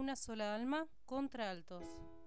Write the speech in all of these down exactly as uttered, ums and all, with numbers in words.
Una sola alma, contraltos.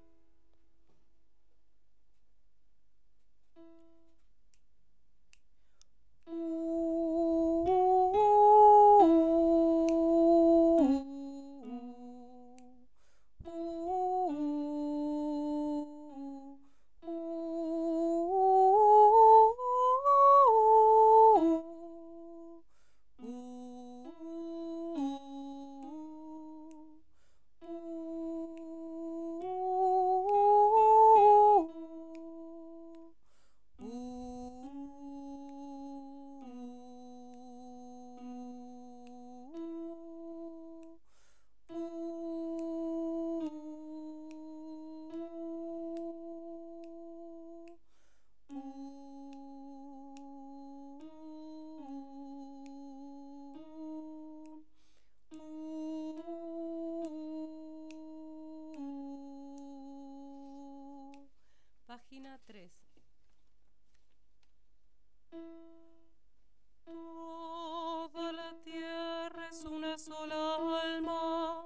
Página tres. Toda la tierra es una sola alma,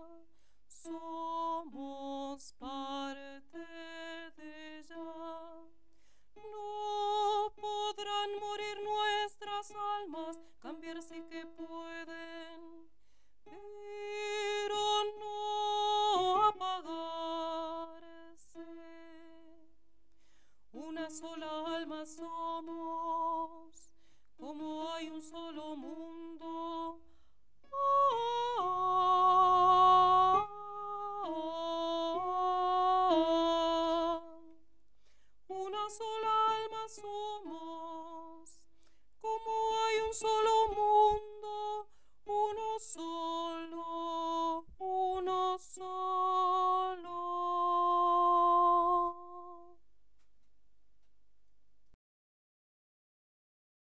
somos parte de ella. No podrán morir nuestras almas, cambiar sí que pueden, pero no apagarse. Una sola alma somos.